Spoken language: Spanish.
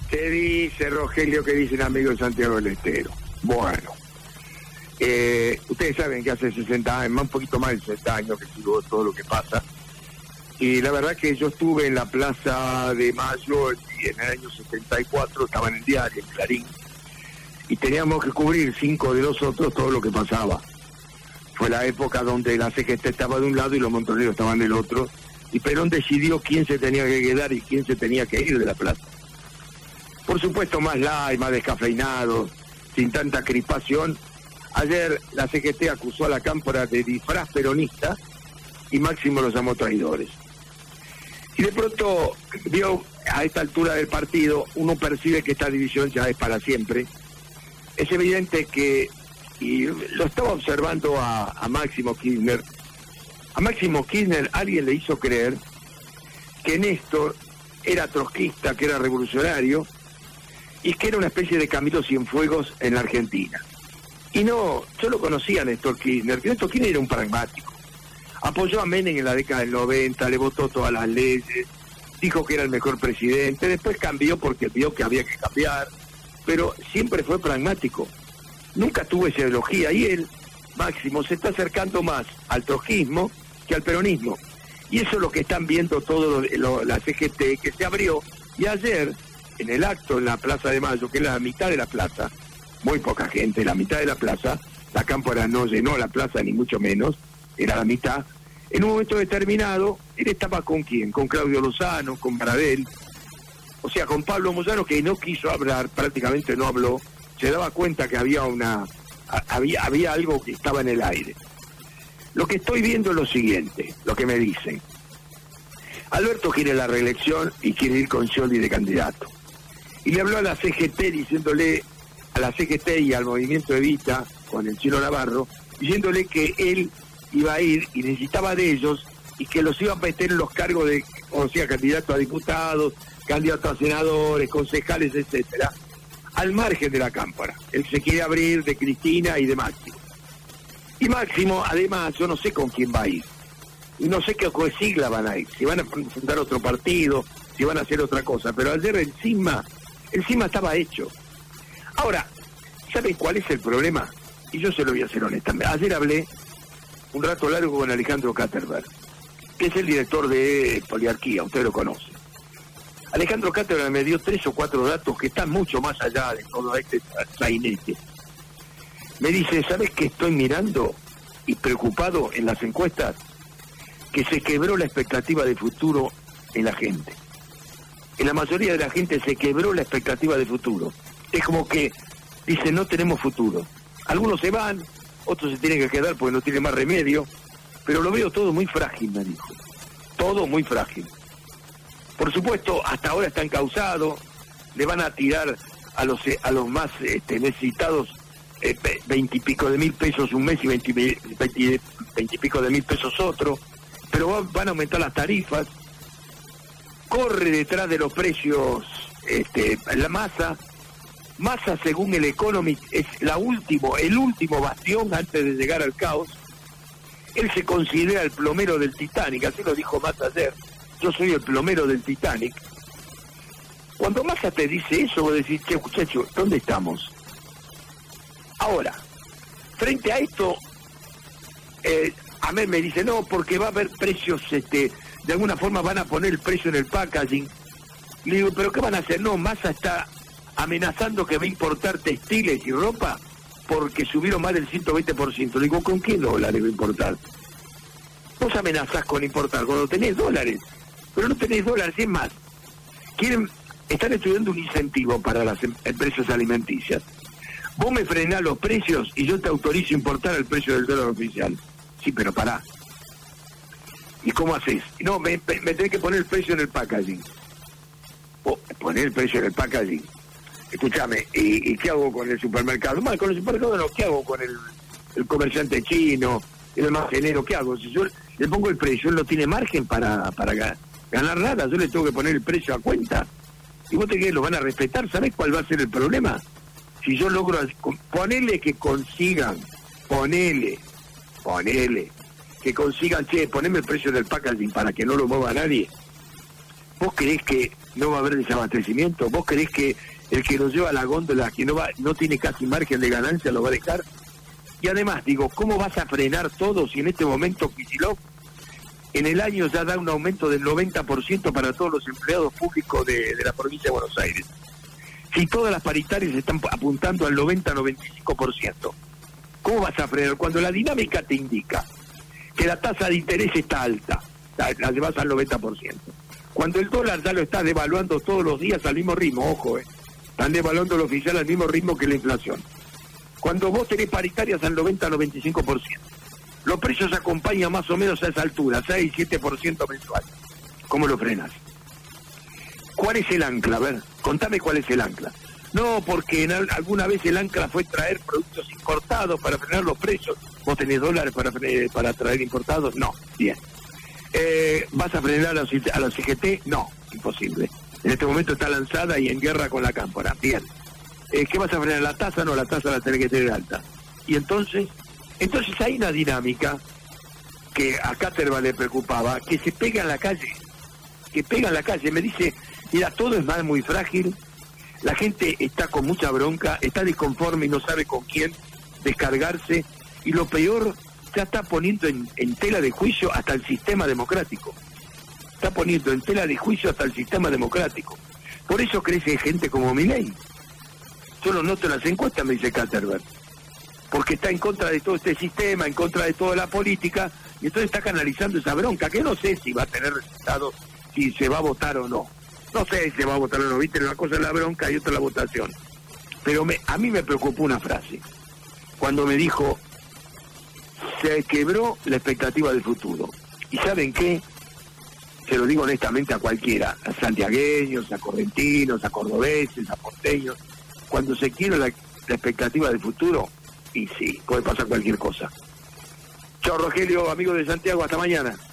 ¿Qué dice Rogelio? ¿Qué dice el amigo de Santiago del Estero? Bueno, ustedes saben que hace 60 años, un poquito más de 60 años que sigo todo lo que pasa. Y la verdad que yo estuve en la Plaza de Mayo y en el año 74, estaba en el diario, en Clarín, y teníamos que cubrir 5 de nosotros todo lo que pasaba. Fue la época donde la CGT estaba de un lado y los montoneros estaban del otro, y Perón decidió quién se tenía que quedar y quién se tenía que ir de la plaza. Por supuesto, más light, más descafeinado, sin tanta crispación. Ayer la CGT acusó a la Cámpora de disfraz peronista y Máximo los llamó traidores. Y de pronto vio, a esta altura del partido, uno percibe que esta división ya es para siempre. Es evidente que, y lo estaba observando a Máximo Kirchner, alguien le hizo creer que Néstor era trotskista, que era revolucionario, y que era una especie de Camilo Cienfuegos en la Argentina. Y no, yo lo conocía a Néstor Kirchner. Néstor Kirchner era un pragmático. Apoyó a Menem en la década del 90, le votó todas las leyes, dijo que era el mejor presidente, después cambió porque vio que había que cambiar, pero siempre fue pragmático. Nunca tuvo esa ideología, y él, Máximo, se está acercando más al trotskismo que al peronismo. Y eso es lo que están viendo todos la CGT, que se abrió, y ayer, en el acto en la Plaza de Mayo, que es la mitad de la plaza, muy poca gente, la mitad de la plaza, la Cámpora no llenó la plaza ni mucho menos, era la mitad. En un momento determinado, él estaba ¿con quién? Con Claudio Lozano, con Baradel, o sea, con Pablo Moyano, que no quiso hablar, prácticamente no habló, se daba cuenta que había algo que estaba en el aire. Lo que estoy viendo es lo siguiente, lo que me dicen. Alberto quiere la reelección y quiere ir con Scioli de candidato. Y le habló a la CGT diciéndole, a la CGT y al movimiento Evita, con el Chino Navarro, diciéndole que él iba a ir y necesitaba de ellos y que los iba a meter en los cargos de, o sea, candidato a diputados, candidato a senadores, concejales, etcétera, al margen de la Cámpora. Él se quiere abrir de Cristina y de Máximo. Y Máximo, además, yo no sé con quién va a ir. Y no sé qué sigla van a ir. Si van a fundar otro partido, si van a hacer otra cosa. Pero ayer encima estaba hecho. Ahora, ¿saben cuál es el problema? Y yo se lo voy a hacer honestamente. Ayer hablé un rato largo con Alejandro Katterberg, que es el director de Poliarquía, usted lo conoce. Alejandro Katterberg me dio 3 o 4 datos que están mucho más allá de todo este sainete. Me dice, ¿sabes qué estoy mirando y preocupado en las encuestas? Que se quebró la expectativa de futuro en la gente. En la mayoría de la gente se quebró la expectativa de futuro. Es como que dicen, no tenemos futuro. Algunos se van, otros se tienen que quedar porque no tienen más remedio, pero lo veo todo muy frágil, me dijo. Todo muy frágil. Por supuesto, hasta ahora está encausado, le van a tirar a los más necesitados 20 y pico de mil pesos un mes y 20 y pico de mil pesos otro, pero van a aumentar las tarifas. Corre detrás de los precios la Massa, según el Economist, es el último bastión antes de llegar al caos. Él se considera el plomero del Titanic, así lo dijo Massa ayer. Yo soy el plomero del Titanic. Cuando Massa te dice eso, vos decís, che, muchacho, ¿dónde estamos? Ahora, frente a esto, a mí me dice, no, porque va a haber precios, de alguna forma van a poner el precio en el packaging. Le digo, ¿pero qué van a hacer? No, Massa está amenazando que va a importar textiles y ropa porque subieron más del 120%. Le digo, ¿con qué dólares va a importar? Vos amenazás con importar cuando tenés dólares, pero no tenés dólares, es más. Están estudiando un incentivo para las empresas alimenticias. Vos me frenás los precios y yo te autorizo a importar el precio del dólar oficial. Sí, pero pará. ¿Y cómo haces? No, me tenés que poner el precio en el packaging. Poner el precio en el packaging. Escúchame, ¿y qué hago con el supermercado? Mal, con el supermercado no, ¿qué hago con el comerciante chino, el almacenero? ¿Qué hago? Si yo le pongo el precio, él no tiene margen para ganar nada, yo le tengo que poner el precio a cuenta. Y vos te crees, lo van a respetar. ¿Sabés cuál va a ser el problema? Si yo logro ponele que consigan, que consigan, che, poneme el precio del packaging para que no lo mueva nadie. ¿Vos creés que no va a haber desabastecimiento. ¿Vos creés que el que lo lleva a la góndola, que no tiene casi margen de ganancia, lo va a dejar? Y además, digo, ¿cómo vas a frenar todo si en este momento Kicillof en el año ya da un aumento del 90% para todos los empleados públicos de la provincia de Buenos Aires? Si todas las paritarias están apuntando al 90-95%, ¿cómo vas a frenar? Cuando la dinámica te indica que la tasa de interés está alta, la llevas al 90%. Cuando el dólar ya lo está devaluando todos los días al mismo ritmo, ojo, están devaluando el oficial al mismo ritmo que la inflación. Cuando vos tenés paritarias al 90-95%, los precios acompañan más o menos a esa altura, 6-7% mensual. ¿Cómo lo frenas? ¿Cuál es el ancla? A ver, contame cuál es el ancla. No, porque alguna vez el ancla fue traer productos importados para frenar los precios. ¿Vos tenés dólares para traer importados? No, bien. ¿Vas a frenar a la CGT? No, imposible. En este momento está lanzada y en guerra con la cámpora. Bien. ¿Qué vas a frenar? ¿La tasa? No, la tasa la tenés que tener alta. Y entonces hay una dinámica que a Caterva le preocupaba, que se pega en la calle. Me dice, mira, todo es muy frágil, la gente está con mucha bronca, está disconforme y no sabe con quién descargarse, y lo peor, ya está poniendo en tela de juicio hasta el sistema democrático. Está poniendo en tela de juicio hasta el sistema democrático. Por eso crece gente como Milei. Yo lo noto en las encuestas, me dice Caterva, porque está en contra de todo este sistema, en contra de toda la política, y entonces está canalizando esa bronca, que no sé si va a tener resultados, si se va a votar o no. No sé si se va a votar o no, viste, una cosa es la bronca y otra la votación. Pero a mí me preocupó una frase, cuando me dijo, se quebró la expectativa del futuro. ¿Y saben qué? Se lo digo honestamente a cualquiera, a santiagueños, a correntinos, a cordobeses, a porteños. Cuando se quiebra la expectativa del futuro, y sí, puede pasar cualquier cosa. Chao, Rogelio, amigo de Santiago, hasta mañana.